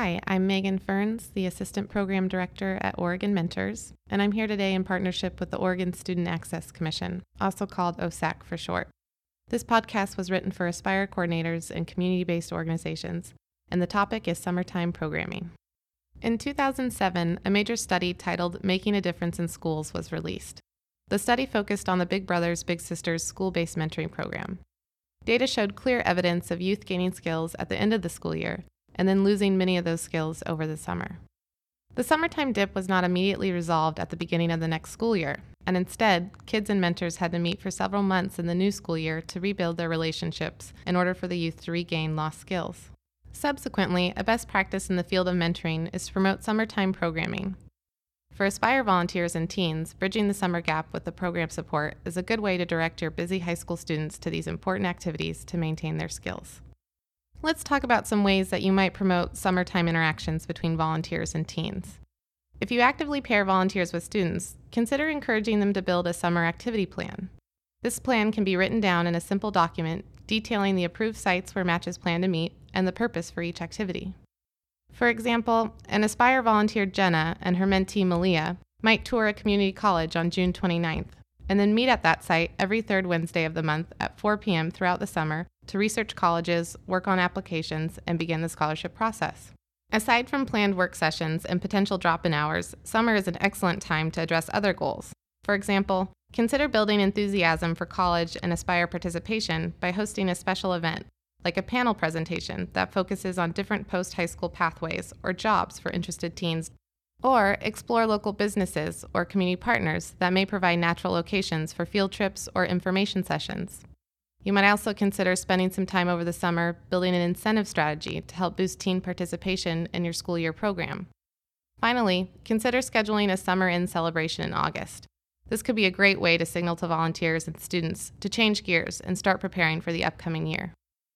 Hi, I'm Megan Ferns, the Assistant Program Director at Oregon Mentors, and I'm here today in partnership with the Oregon Student Access Commission, also called OSAC for short. This podcast was written for Aspire coordinators and community-based organizations, and the topic is summertime programming. In 2007, a major study titled Making a Difference in Schools was released. The study focused on the Big Brothers Big Sisters school-based mentoring program. Data showed clear evidence of youth gaining skills at the end of the school year, and then losing many of those skills over the summer. The summertime dip was not immediately resolved at the beginning of the next school year, and instead, kids and mentors had to meet for several months in the new school year to rebuild their relationships in order for the youth to regain lost skills. Subsequently, a best practice in the field of mentoring is to promote summertime programming. For Aspire volunteers and teens, bridging the summer gap with the program support is a good way to direct your busy high school students to these important activities to maintain their skills. Let's talk about some ways that you might promote summertime interactions between volunteers and teens. If you actively pair volunteers with students, consider encouraging them to build a summer activity plan. This plan can be written down in a simple document detailing the approved sites where matches plan to meet and the purpose for each activity. For example, an Aspire volunteer, Jenna, and her mentee, Malia, might tour a community college on June 29th, and then meet at that site every third Wednesday of the month at 4 p.m. throughout the summer to research colleges, work on applications, and begin the scholarship process. Aside from planned work sessions and potential drop-in hours, summer is an excellent time to address other goals. For example, consider building enthusiasm for college and Aspire participation by hosting a special event, like a panel presentation that focuses on different post-high school pathways or jobs for interested teens. Or explore local businesses or community partners that may provide natural locations for field trips or information sessions. You might also consider spending some time over the summer building an incentive strategy to help boost teen participation in your school year program. Finally, consider scheduling a summer in celebration in August. This could be a great way to signal to volunteers and students to change gears and start preparing for the upcoming year.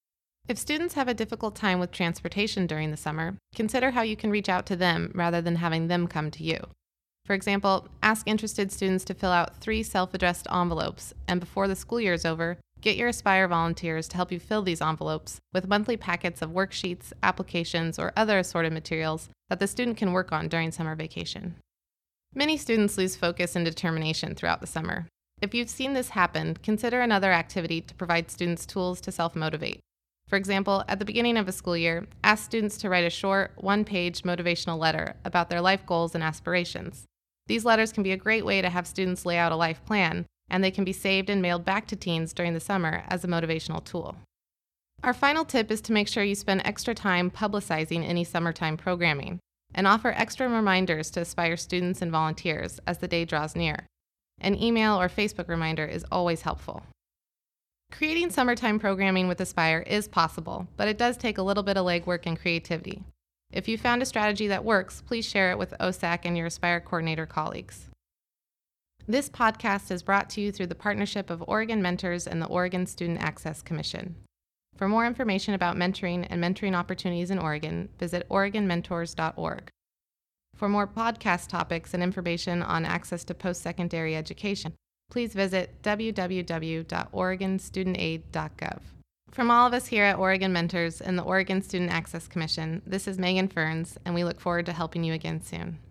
If students have a difficult time with transportation during the summer, consider how you can reach out to them rather than having them come to you. For example, ask interested students to fill out 3 self-addressed envelopes, and before the school year is over, get your Aspire volunteers to help you fill these envelopes with monthly packets of worksheets, applications, or other assorted materials that the student can work on during summer vacation. Many students lose focus and determination throughout the summer. If you've seen this happen, consider another activity to provide students tools to self-motivate. For example, at the beginning of a school year, ask students to write a short, one-page motivational letter about their life goals and aspirations. These letters can be a great way to have students lay out a life plan, and they can be saved and mailed back to teens during the summer as a motivational tool. Our final tip is to make sure you spend extra time publicizing any summertime programming, and offer extra reminders to Aspire students and volunteers as the day draws near. An email or Facebook reminder is always helpful. Creating summertime programming with Aspire is possible, but it does take a little bit of legwork and creativity. If you found a strategy that works, please share it with OSAC and your Aspire coordinator colleagues. This podcast is brought to you through the partnership of Oregon Mentors and the Oregon Student Access Commission. For more information about mentoring and mentoring opportunities in Oregon, visit oregonmentors.org. For more podcast topics and information on access to post-secondary education, please visit www.oregonstudentaid.gov. From all of us here at Oregon Mentors and the Oregon Student Access Commission, this is Megan Ferns, and we look forward to helping you again soon.